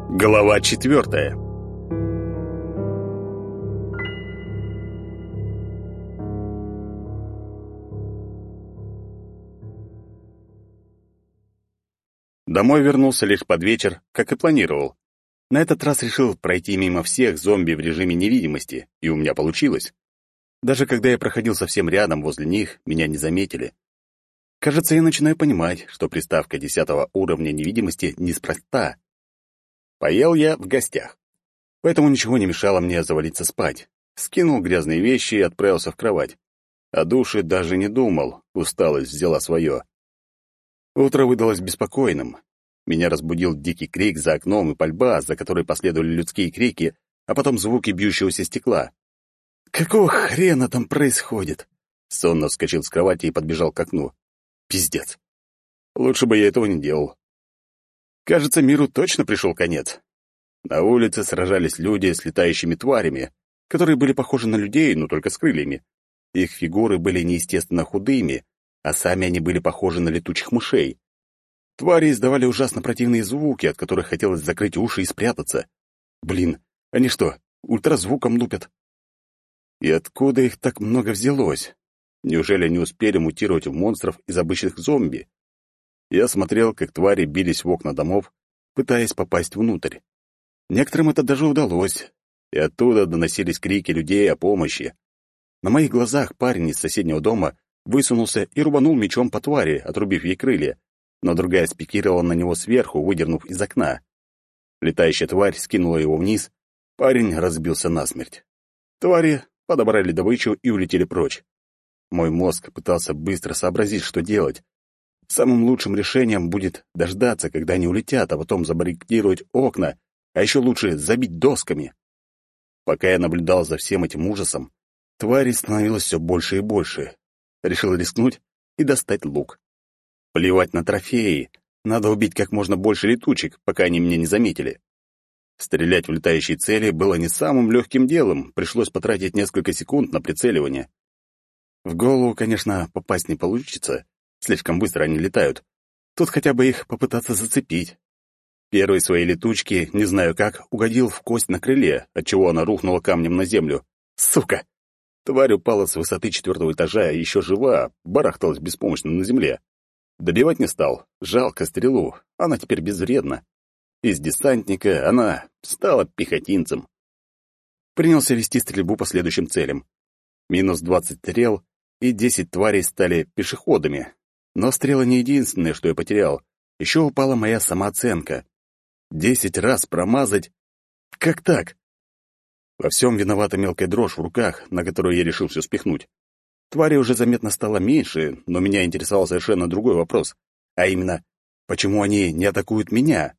Глава 4. Домой вернулся лишь под вечер, как и планировал. На этот раз решил пройти мимо всех зомби в режиме невидимости, и у меня получилось. Даже когда я проходил совсем рядом возле них, меня не заметили. Кажется, я начинаю понимать, что приставка 10 уровня невидимости неспроста. Поел я в гостях, поэтому ничего не мешало мне завалиться спать. Скинул грязные вещи и отправился в кровать. О душе даже не думал, усталость взяла свое. Утро выдалось беспокойным. Меня разбудил дикий крик за окном и пальба, за которой последовали людские крики, а потом звуки бьющегося стекла. «Какого хрена там происходит?» Сонно вскочил с кровати и подбежал к окну. Пиздец. Лучше бы я этого не делал. Кажется, миру точно пришел конец. На улице сражались люди с летающими тварями, которые были похожи на людей, но только с крыльями. Их фигуры были неестественно худыми, а сами они были похожи на летучих мышей. Твари издавали ужасно противные звуки, от которых хотелось закрыть уши и спрятаться. Блин, они что, ультразвуком лупят? И откуда их так много взялось? Неужели они успели мутировать в монстров из обычных зомби? Я смотрел, как твари бились в окна домов, пытаясь попасть внутрь. Некоторым это даже удалось, и оттуда доносились крики людей о помощи. На моих глазах парень из соседнего дома высунулся и рубанул мечом по твари, отрубив ей крылья, но другая спикировала на него сверху, выдернув из окна. Летающая тварь скинула его вниз, парень разбился насмерть. Твари подобрали добычу и улетели прочь. Мой мозг пытался быстро сообразить, что делать. Самым лучшим решением будет дождаться, когда они улетят, а потом забаррикадировать окна, а еще лучше забить досками. Пока я наблюдал за всем этим ужасом, тварей становилось все больше и больше. Решил рискнуть и достать лук. Плевать на трофеи. Надо убить как можно больше летучек, пока они меня не заметили. Стрелять в летающие цели было не самым легким делом, пришлось потратить несколько секунд на прицеливание. В голову, конечно, попасть не получится, слишком быстро они летают. Тут хотя бы их попытаться зацепить. Первой своей летучки, не знаю как, угодил в кость на крыле, отчего она рухнула камнем на землю. Сука! Тварь упала с высоты 4-го этажа, еще жива, барахталась беспомощно на земле. Добивать не стал, жалко стрелу, она теперь безвредна. Из десантника она стала пехотинцем. Принялся вести стрельбу по следующим целям. Минус 20 стрел, и 10 тварей стали пешеходами. Но стрелы не единственное, что я потерял. Еще упала моя самооценка. 10 раз промазать? Как так? Во всем виновата мелкая дрожь в руках, на которую я решил все спихнуть. Твари уже заметно стало меньше, но меня интересовал совершенно другой вопрос. А именно, почему они не атакуют меня?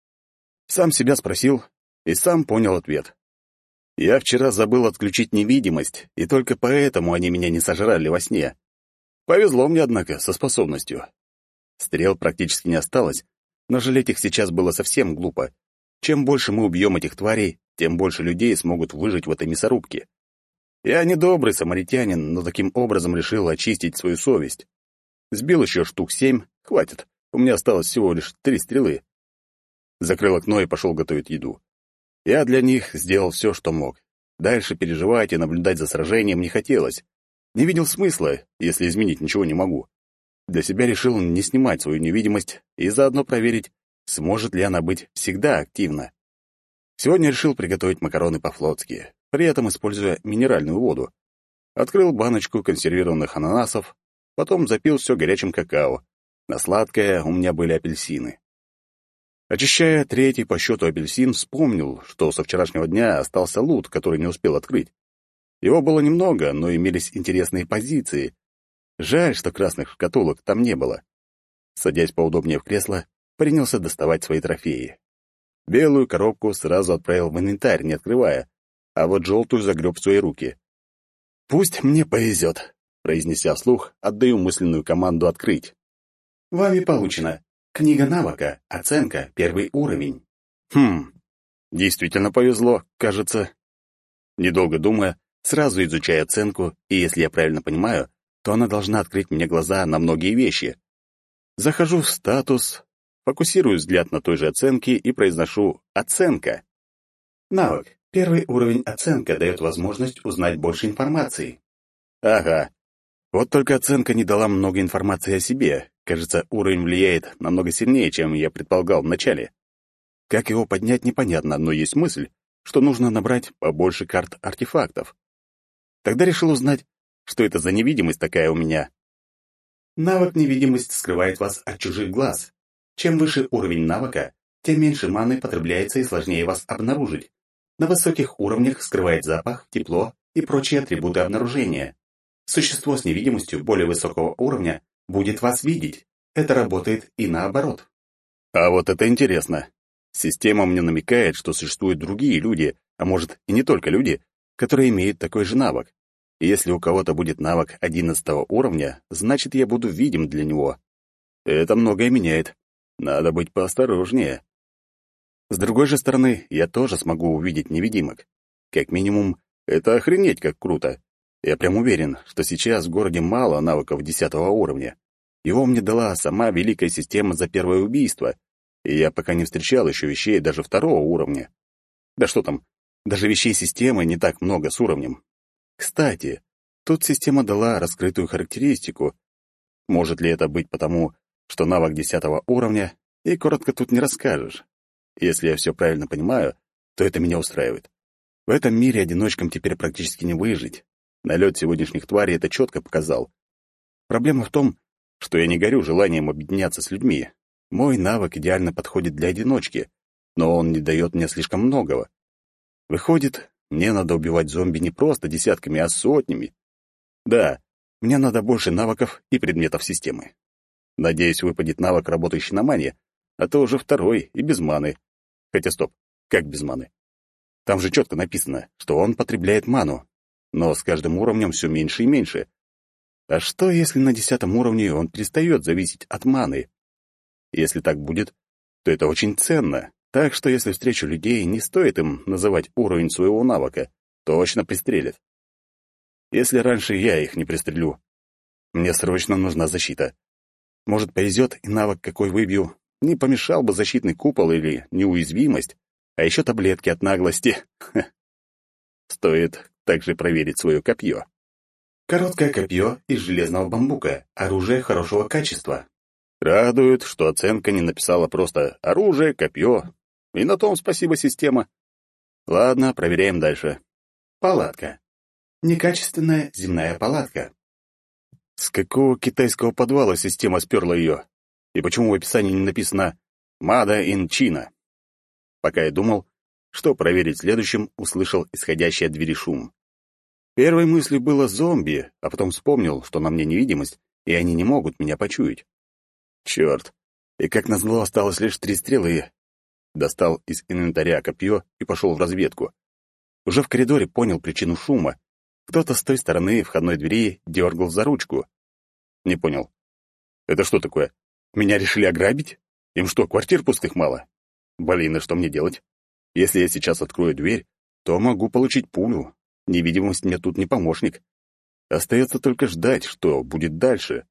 Сам себя спросил и сам понял ответ. Я вчера забыл отключить невидимость, и только поэтому они меня не сожрали во сне. Повезло мне, однако, со способностью. Стрел практически не осталось, но жалеть их сейчас было совсем глупо. Чем больше мы убьем этих тварей, тем больше людей смогут выжить в этой мясорубке. Я не добрый самаритянин, но таким образом решил очистить свою совесть. Сбил еще штук 7, хватит, у меня осталось всего лишь 3 стрелы. Закрыл окно и пошел готовить еду. Я для них сделал все, что мог. Дальше переживать и наблюдать за сражением не хотелось. Не видел смысла, если изменить ничего не могу. Для себя решил не снимать свою невидимость и заодно проверить, сможет ли она быть всегда активна. Сегодня решил приготовить макароны по-флотски, при этом используя минеральную воду. Открыл баночку консервированных ананасов, потом запил все горячим какао. На сладкое у меня были апельсины. Очищая 3-й по счету апельсин, вспомнил, что со вчерашнего дня остался лут, который не успел открыть. Его было немного, но имелись интересные позиции. Жаль, что красных шкатулок там не было. Садясь поудобнее в кресло, принялся доставать свои трофеи. Белую коробку сразу отправил в инвентарь, не открывая, а вот желтую загреб в свои руки. «Пусть мне повезет», — произнеся вслух, отдаю мысленную команду «открыть». «Вами получено. Книга навыка. Оценка. 1 уровень». Действительно повезло, кажется. Недолго думая, сразу изучая оценку, и если я правильно понимаю, то она должна открыть мне глаза на многие вещи. Захожу в статус, Фокусирую взгляд на той же оценке и произношу «оценка». Навык. Первый уровень оценка дает возможность узнать больше информации. Ага. Вот только оценка не дала много информации о себе. Кажется, уровень влияет намного сильнее, чем я предполагал вначале. Как его поднять, непонятно, но есть мысль, что нужно набрать побольше карт артефактов. Тогда решил узнать, что это за невидимость такая у меня. Навык невидимость скрывает вас от чужих глаз. Чем выше уровень навыка, тем меньше маны потребляется и сложнее вас обнаружить. На высоких уровнях скрывает запах, тепло и прочие атрибуты обнаружения. Существо с невидимостью более высокого уровня будет вас видеть. Это работает и наоборот. А вот это интересно. Система мне намекает, что существуют другие люди, а может и не только люди, которые имеют такой же навык. И если у кого-то будет навык 11 уровня, значит, я буду видим для него. Это многое меняет. Надо быть поосторожнее. С другой же стороны, я тоже смогу увидеть невидимок. Как минимум, это охренеть как круто. Я прям уверен, что сейчас в городе мало навыков 10 уровня. Его мне дала сама великая система за первое убийство, и я пока не встречал еще вещей даже 2 уровня. Да что там, даже вещей системы не так много с уровнем. Кстати, тут система дала раскрытую характеристику. Может ли это быть потому, что навык 10 уровня, и коротко тут не расскажешь. Если я все правильно понимаю, то это меня устраивает. В этом мире одиночкам теперь практически не выжить. Налет сегодняшних тварей это четко показал. Проблема в том, что я не горю желанием объединяться с людьми. Мой навык идеально подходит для одиночки, но он не дает мне слишком многого. Выходит, мне надо убивать зомби не просто десятками, а сотнями. Да, мне надо больше навыков и предметов системы. Надеюсь, выпадет навык, работающий на мане, а то уже 2 и без маны. Хотя стоп, как без маны? Там же четко написано, что он потребляет ману, но с каждым уровнем все меньше и меньше. А что, если на 10 уровне он перестает зависеть от маны? Если так будет, то это очень ценно, так что если встречу людей, не стоит им называть уровень своего навыка, точно пристрелят. Если раньше я их не пристрелю, мне срочно нужна защита. Может, повезет и навык какой выбью, не помешал бы защитный купол или неуязвимость, а еще таблетки от наглости. Стоит также проверить свое копье. Короткое копье из железного бамбука, оружие хорошего качества. Радует, что оценка не написала просто «оружие, копье». И на том спасибо, система. Ладно, проверяем дальше. Палатка. Некачественная земная палатка. С какого китайского подвала система сперла ее? И почему в описании не написано «Made in China»? Пока я думал, что проверить следующим, услышал исходящий от двери шум. Первой мыслью было зомби, а потом вспомнил, что на мне невидимость, и они не могут меня почуять. Черт, и как назло осталось лишь 3 стрелы. Достал из инвентаря копье и пошел в разведку. Уже в коридоре понял причину шума. Кто-то с той стороны входной двери дергал за ручку. Не понял. Это что такое? Меня решили ограбить? Им что, квартир пустых мало? Блин, и что мне делать? Если я сейчас открою дверь, то могу получить пулю. Невидимость мне тут не помощник. Остается только ждать, что будет дальше.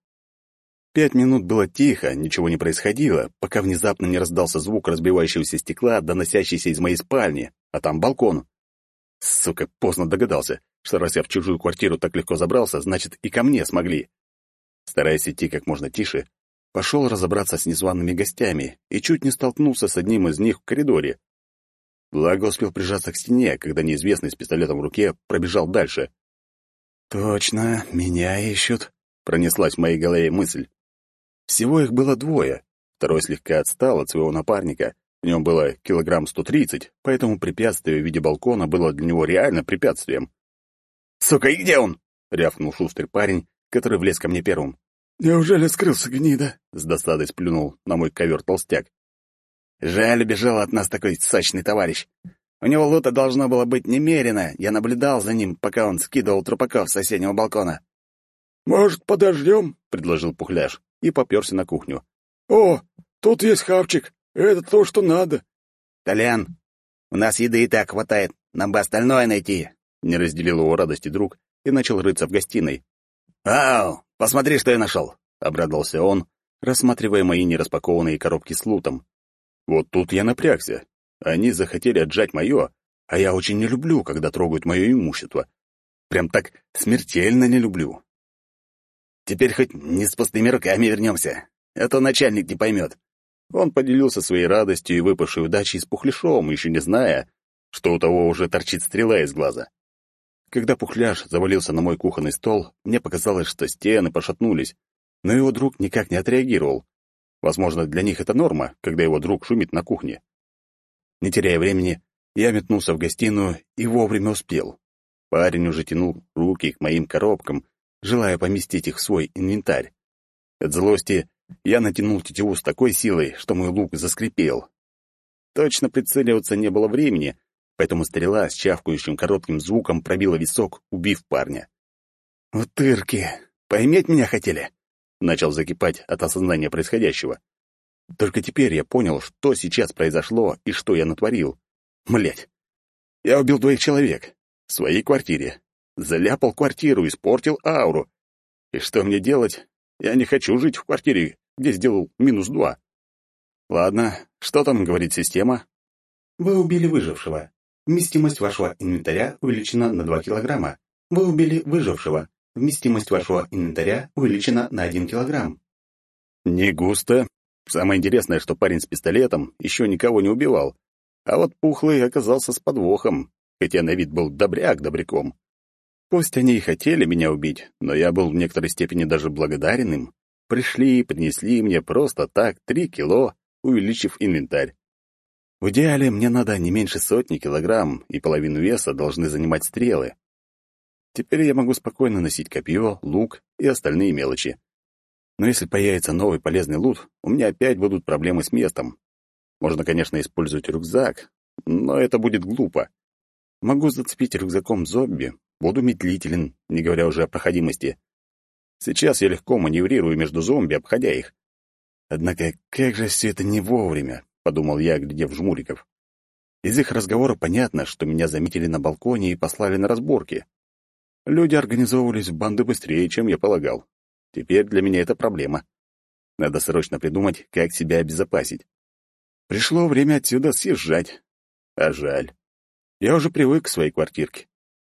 5 минут было тихо, ничего не происходило, пока внезапно не раздался звук разбивающегося стекла, доносящийся из моей спальни, а там балкон. Сука, поздно догадался, что раз я в чужую квартиру так легко забрался, значит и ко мне смогли. Стараясь идти как можно тише, пошел разобраться с незваными гостями и чуть не столкнулся с одним из них в коридоре. Благо успел прижаться к стене, когда неизвестный с пистолетом в руке пробежал дальше. «Точно, меня ищут», — пронеслась в моей голове мысль. Всего их было 2. Второй слегка отстал от своего напарника. В нем было килограмм 130, поэтому препятствие в виде балкона было для него реально препятствием. «Сука, и где он?» — рявкнул шустрый парень, который влез ко мне первым. «Неужели скрылся, гнида?» — с досадой сплюнул на мой ковер толстяк. «Жаль, убежал от нас такой сочный товарищ. У него лута должно было быть немерено. Я наблюдал за ним, пока он скидывал трупаков с соседнего балкона». «Может, подождем?» — предложил Пухляш и попёрся на кухню. «О, тут есть хавчик. Это то, что надо». «Толян, у нас еды и так хватает. Нам бы остальное найти». Не разделил его радости друг и начал рыться в гостиной. «Ау, посмотри, что я нашел!» — обрадовался он, рассматривая мои нераспакованные коробки с лутом. Вот тут я напрягся. Они захотели отжать мое, а я очень не люблю, когда трогают мое имущество. Прям так смертельно не люблю. Теперь хоть не с пустыми руками вернемся, а то начальник не поймет. Он поделился своей радостью и выпавшей удачей с Пухляшом, еще не зная, что у того уже торчит стрела из глаза. Когда Пухляш завалился на мой кухонный стол, мне показалось, что стены пошатнулись, но его друг никак не отреагировал. Возможно, для них это норма, когда его друг шумит на кухне. Не теряя времени, я метнулся в гостиную и вовремя успел. Парень уже тянул руки к моим коробкам, желая поместить их в свой инвентарь. От злости я натянул тетиву с такой силой, что мой лук заскрипел. Точно прицеливаться не было времени, поэтому стрела с чавкающим коротким звуком пробила висок, убив парня. «Утырки! Поиметь меня хотели?» Начал закипать от осознания происходящего. Только теперь я понял, что сейчас произошло и что я натворил. Млять! Я убил 2 человек. В своей квартире. Заляпал квартиру, испортил ауру. И что мне делать? Я не хочу жить в квартире, где сделал -2. Ладно, что там говорит система? Вы убили выжившего. Вместимость вашего инвентаря увеличена на 2 килограмма. Вы убили выжившего. Вместимость вашего инвентаря увеличена на 1 килограмм. Не густо. Самое интересное, что парень с пистолетом еще никого не убивал. А вот Пухлый оказался с подвохом, хотя на вид был добряк добряком. Пусть они и хотели меня убить, но я был в некоторой степени даже благодарен им. Пришли и принесли мне просто так 3 кило, увеличив инвентарь. В идеале мне надо не меньше 100 килограмм, и половину веса должны занимать стрелы. Теперь я могу спокойно носить копье, лук и остальные мелочи. Но если появится новый полезный лут, у меня опять будут проблемы с местом. Можно, конечно, использовать рюкзак, но это будет глупо. Могу зацепить рюкзаком зомби, буду медлителен, не говоря уже о проходимости. Сейчас я легко маневрирую между зомби, обходя их. Однако, как же все это не вовремя, подумал я, глядев жмуриков. Из их разговора понятно, что меня заметили на балконе и послали на разборки. Люди организовывались в банды быстрее, чем я полагал. Теперь для меня это проблема. Надо срочно придумать, как себя обезопасить. Пришло время отсюда съезжать. А жаль. Я уже привык к своей квартирке.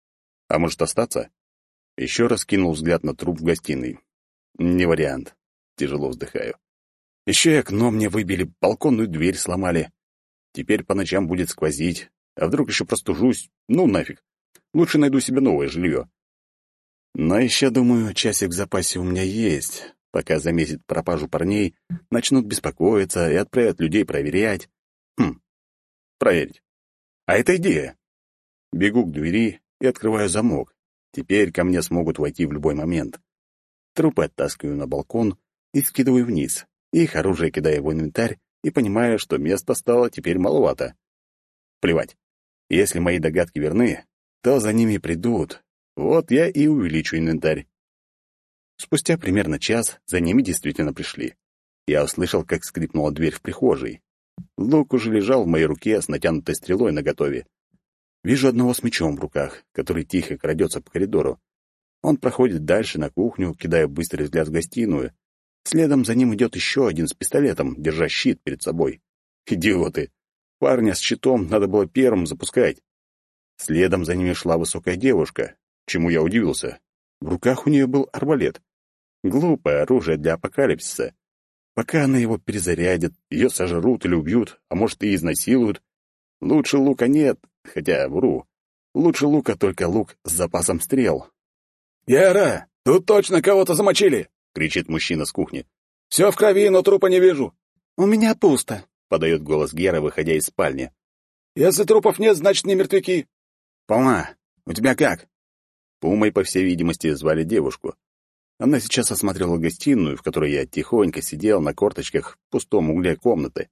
А может остаться? Еще раз кинул взгляд на труп в гостиной. Не вариант. Тяжело вздыхаю. Еще и окно мне выбили, балконную дверь сломали. Теперь по ночам будет сквозить. А вдруг еще простужусь? Ну нафиг. Лучше найду себе новое жилье. Но еще, думаю, часик в запасе у меня есть. Пока заметят пропажу парней, начнут беспокоиться и отправят людей проверять. Проверить. А это идея. Бегу к двери и открываю замок. Теперь ко мне смогут войти в любой момент. Трупы оттаскиваю на балкон и скидываю вниз. Их оружие кидаю в инвентарь и понимаю, что места стало теперь маловато. Плевать. Если мои догадки верны, то за ними придут. Вот я и увеличу инвентарь. Спустя примерно час за ними действительно пришли. Я услышал, как скрипнула дверь в прихожей. Лук уже лежал в моей руке с натянутой стрелой наготове. Вижу одного с мечом в руках, который тихо крадется по коридору. Он проходит дальше на кухню, кидая быстрый взгляд в гостиную. Следом за ним идет еще один с пистолетом, держа щит перед собой. Идиоты! Парня с щитом надо было первым запускать. Следом за ними шла высокая девушка, чему я удивился. В руках у нее был арбалет. Глупое оружие для апокалипсиса. Пока она его перезарядит, ее сожрут или убьют, а может и изнасилуют. Лучше лука нет, хотя вру. Лучше лука только лук с запасом стрел. «Яра, тут точно кого-то замочили!» — кричит мужчина с кухни. «Все в крови, но трупа не вижу». «У меня пусто», — подает голос Гера, выходя из спальни. «Если трупов нет, значит, не мертвяки». «Пума, у тебя как?» Пумой, по всей видимости, звали девушку. Она сейчас осмотрела гостиную, в которой я тихонько сидел на корточках в пустом угле комнаты.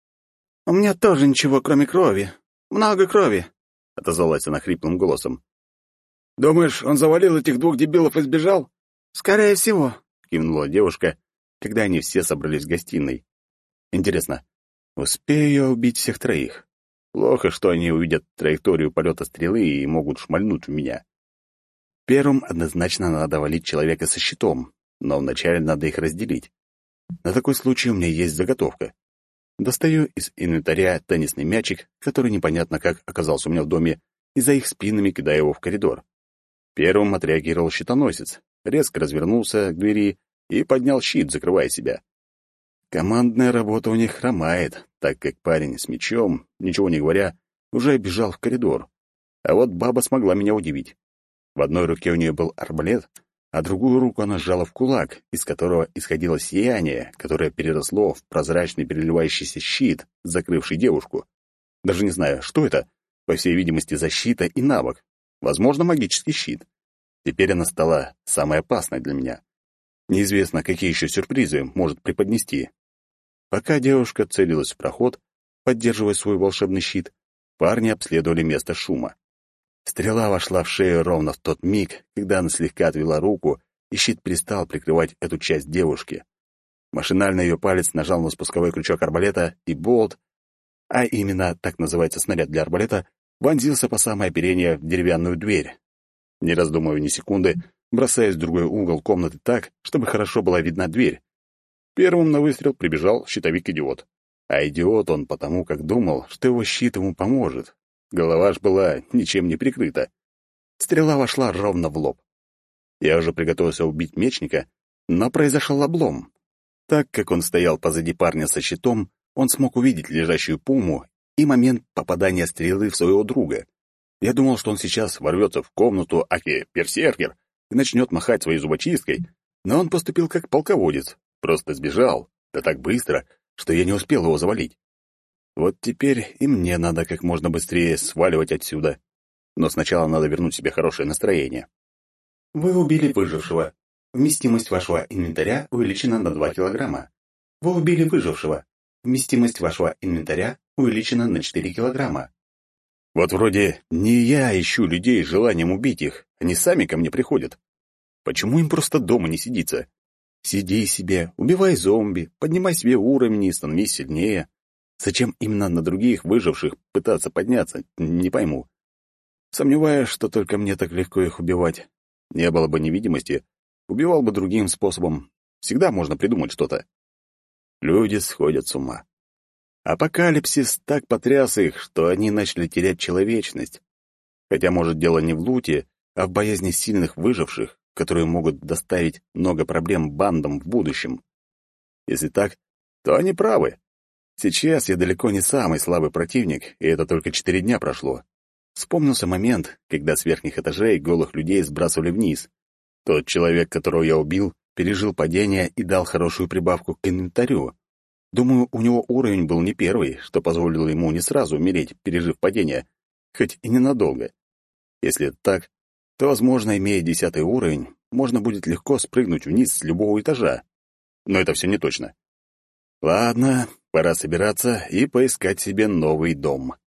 «У меня тоже ничего, кроме крови. Много крови», — отозвалась она хриплым голосом. «Думаешь, он завалил этих 2 дебилов и сбежал?» «Скорее всего», — кивнула девушка, когда они все собрались в гостиной. «Интересно, успею я убить всех 3? Плохо, что они увидят траекторию полета стрелы и могут шмальнуть в меня. Первым однозначно надо валить человека со щитом, но вначале надо их разделить. На такой случай у меня есть заготовка. Достаю из инвентаря теннисный мячик, который непонятно как оказался у меня в доме, и за их спинами кидаю его в коридор. Первым отреагировал щитоносец, резко развернулся к двери и поднял щит, закрывая себя. Командная работа у них хромает, так как парень с мечом, ничего не говоря, уже бежал в коридор. А вот баба смогла меня удивить. В одной руке у нее был арбалет, а другую руку она сжала в кулак, из которого исходило сияние, которое переросло в прозрачный переливающийся щит, закрывший девушку. Даже не знаю, что это, по всей видимости, защита и навык. Возможно, магический щит. Теперь она стала самой опасной для меня. Неизвестно, какие еще сюрпризы может преподнести. Пока девушка целилась в проход, поддерживая свой волшебный щит, парни обследовали место шума. Стрела вошла в шею ровно в тот миг, когда она слегка отвела руку, и щит перестал прикрывать эту часть девушки. Машинально ее палец нажал на спусковой крючок арбалета, и болт, а именно так называется снаряд для арбалета, вонзился по самое оперение в деревянную дверь. Не раздумывая ни секунды, бросаясь в другой угол комнаты так, чтобы хорошо была видна дверь. Первым на выстрел прибежал щитовик-идиот. А идиот он потому, как думал, что его щит ему поможет. Голова ж была ничем не прикрыта. Стрела вошла ровно в лоб. Я уже приготовился убить мечника, но произошел облом. Так как он стоял позади парня со щитом, он смог увидеть лежащую пуму и момент попадания стрелы в своего друга. Я думал, что он сейчас ворвется в комнату аки берсеркер и начнет махать своей зубочисткой, но он поступил как полководец, просто сбежал, да так быстро, что я не успел его завалить. Вот теперь и мне надо как можно быстрее сваливать отсюда. Но сначала надо вернуть себе хорошее настроение. Вы убили выжившего. Вместимость вашего инвентаря увеличена на 2 килограмма. Вы убили выжившего. Вместимость вашего инвентаря увеличена на 4 килограмма. Вот вроде не я ищу людей с желанием убить их, они сами ко мне приходят. Почему им просто дома не сидится? Сиди себе, убивай зомби, поднимай себе уровень и становись сильнее. Зачем именно на других выживших пытаться подняться, не пойму. Сомневаюсь, что только мне так легко их убивать. Не было бы невидимости, убивал бы другим способом. Всегда можно придумать что-то. Люди сходят с ума. Апокалипсис так потряс их, что они начали терять человечность. Хотя, может, дело не в луте, а в боязни сильных выживших, которые могут доставить много проблем бандам в будущем. Если так, то они правы. Сейчас я далеко не самый слабый противник, и это только 4 дня прошло. Вспомнился момент, когда с верхних этажей голых людей сбрасывали вниз. Тот человек, которого я убил, пережил падение и дал хорошую прибавку к инвентарю. Думаю, у него уровень был не первый, что позволило ему не сразу умереть, пережив падение, хоть и ненадолго. Если это так, то, возможно, имея 10-й уровень, можно будет легко спрыгнуть вниз с любого этажа. Но это все не точно. Ладно, пора собираться и поискать себе новый дом.